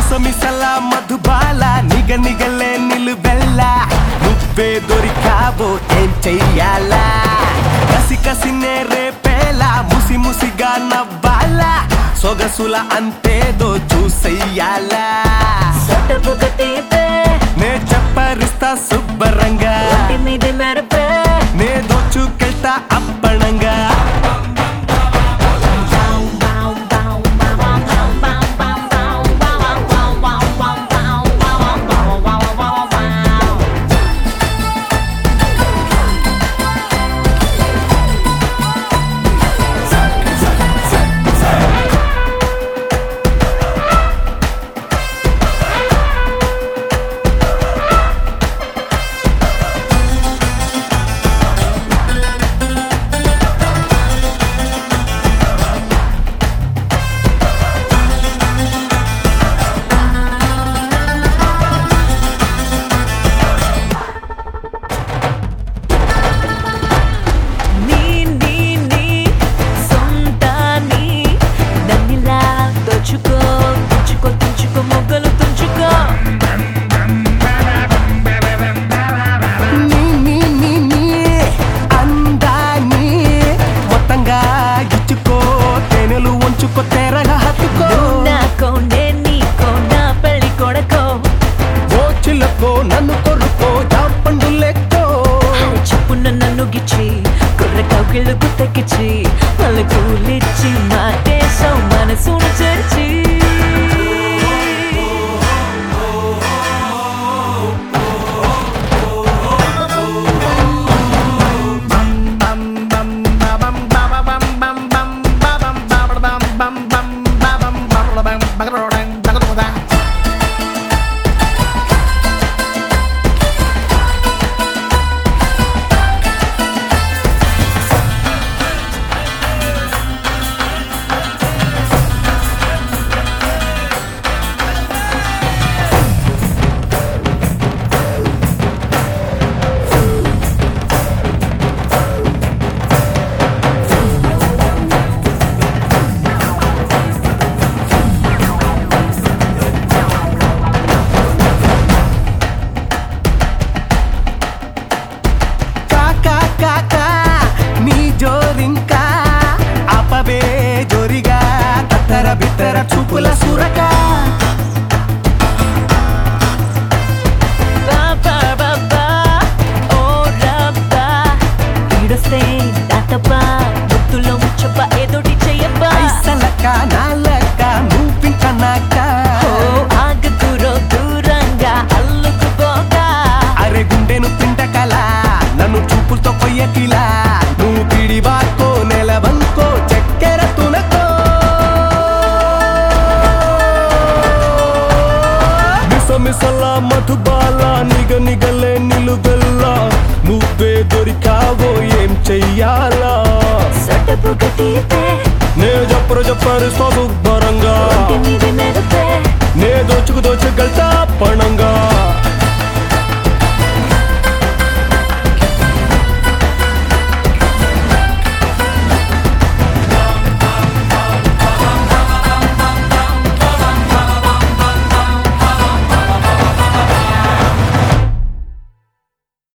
మిసమిసల మధుబాల నిగ నిగలే నిలువెల్ల నువ్వే దొరికావో ఏం చెయ్యాలా కసి కసినే రేపేలా ముసి ముసిగా నవ్వాలా సొగసుల అంతేదో చూసెయ్యాలా నే చెప్పరిస్తా శుభ్రంగా నే దోచుకెళ్తా అప్పణంగా నన్ను కొరుకో జాపండు లెక్కో చెప్పున్న నన్ను గిచ్చి కుర్ర కౌకిళ్ళు గుత్తకిచ్చి మళ్ళీ కూలిచ్చి మాటేశావు మనసును చరిచి బిత్తర చూపుల సురక ముత్తులో ముచ్చప్ప ఏదోటి చెయ్యబ్బా సలక నాలక నువ్వింకనాక ఆగదురో దూరంగా అల్లుకుపోగా అరే గుండెను పింటకలా నన్ను చూపులతో కొయ్యకిలా నువ్వు పిడిబాకో నెలవంకో చక్కెర తునకో మిసల మధుబాల నిగ నిగలే నిలువెల్లా నువ్వే దొరికావో ఏం చెయ్యాలా సొట్టపు గట్టితే నే చెప్పరిస్తా శుభ్రంగా